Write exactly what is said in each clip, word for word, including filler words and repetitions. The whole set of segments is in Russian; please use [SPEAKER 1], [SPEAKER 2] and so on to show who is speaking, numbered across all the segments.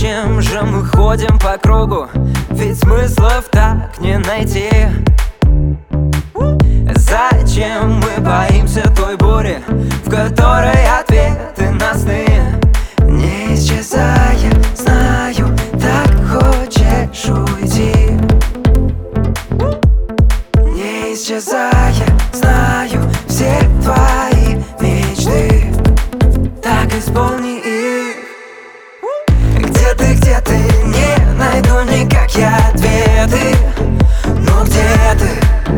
[SPEAKER 1] Зачем же мы ходим по кругу? Ведь смыслов так не найти. Зачем мы боимся той бури, в которой ответы на сны? Не исчезая, знаю, так хочешь уйти. Не исчезая, знаю, все твои мечты, так исполни их. Где ты, где ты, не найду никак я ответы. Ну где ты?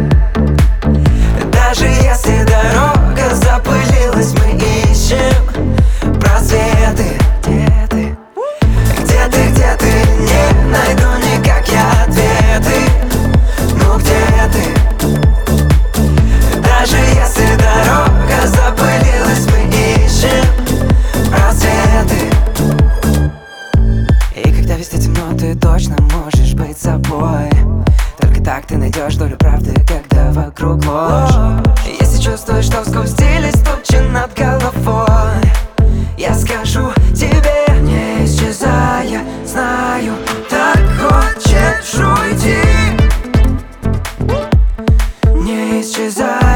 [SPEAKER 1] Даже если дорога запылилась, мы ищем просветы. Где ты? Где ты, где ты, не найду никак я ответы. Ну где ты? Даже если дорога запылилась, мы ищем просветы. И когда везде темно, ты точно можешь быть собой. Только так ты найдешь долю правды, когда вокруг ложь. Если чувствуешь, что сгустились тучи над головой, я скажу тебе, не исчезая, знаю, так хочешь уйти. Не исчезая.